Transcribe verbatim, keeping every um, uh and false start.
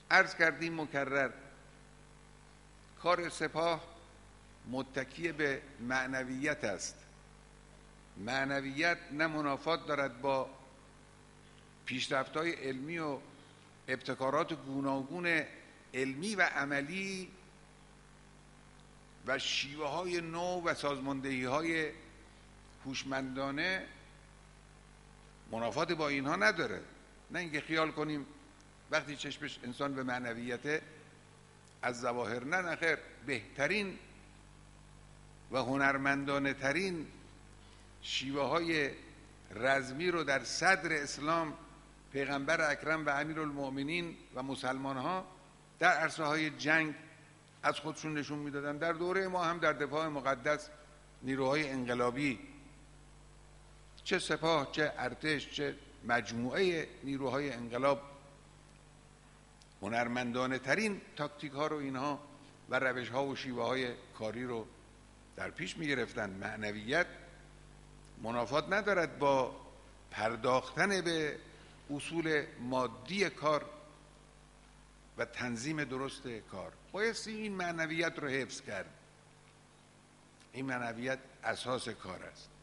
عرض کردیم مکرر کار سپاه متکی به معنویت است. معنویت نه منافات دارد با پیشرفت‌های علمی و ابتکارات گوناگون علمی و عملی و شیوه های نو و سازماندهی های هوشمندانه، منافات با اینها نداره. نه اینکه خیال کنیم وقتی چشمش انسان به معنویت از ظواهر، نه نخیر، بهترین و هنرمندانه ترین شیوه های رزمی رو در صدر اسلام پیغمبر اکرم و امیرالمؤمنین و مسلمان ها در عرصه های جنگ از خودشون نشون میدادن. در دوره ما هم در دفاع مقدس نیروهای انقلابی، چه سپاه، چه ارتش، چه مجموعه نیروهای انقلاب، هنرمندانه ترین تاکتیک ها رو اینها و روش ها و شیوه های کاری رو در پیش می گرفتن. معنویت منافات ندارد با پرداختن به اصول مادی کار و تنظیم درست کار. بایستی این معنویت رو حفظ کرد. این معنویت اساس کار است.